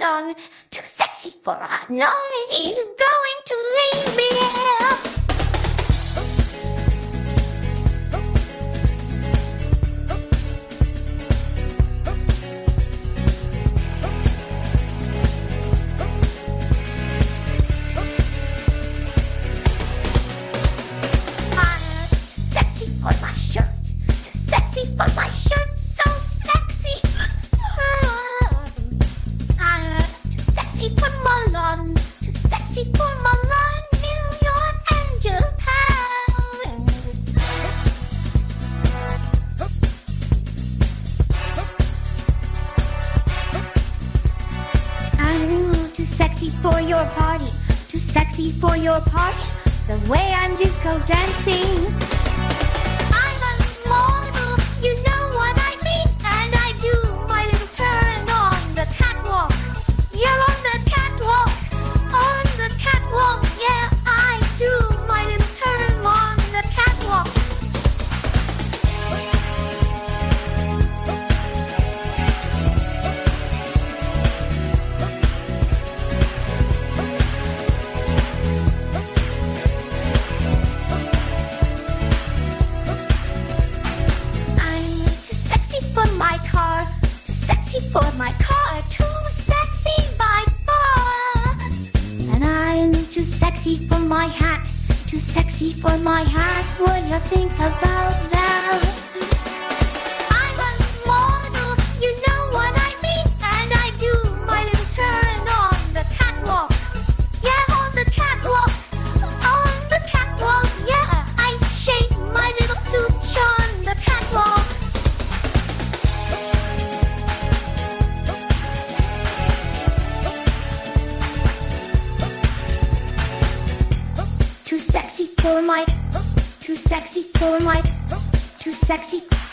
on. Too sexy for a no, he's going to leave me here. On my shirt, too sexy for my shirt, so sexy. Too sexy for Milan, too sexy for Milan, New York and Japan. I'm too sexy for your party, too sexy for your party. The way I'm disco dancing. You know what I mean, and I do my little turn on the catwalk. Yeah, on the catwalk, yeah, I do my little turn on the catwalk. For my car, too sexy by far. And I'm too sexy for my hat, too sexy for my hat. What do you think about that? I'm a model, you know what I mean, and I do my little turn on the catwalk. Yeah, on the catwalk, yeah, I shake my little tooch on the catwalk. Too sexy for my, too sexy for my, too sexy.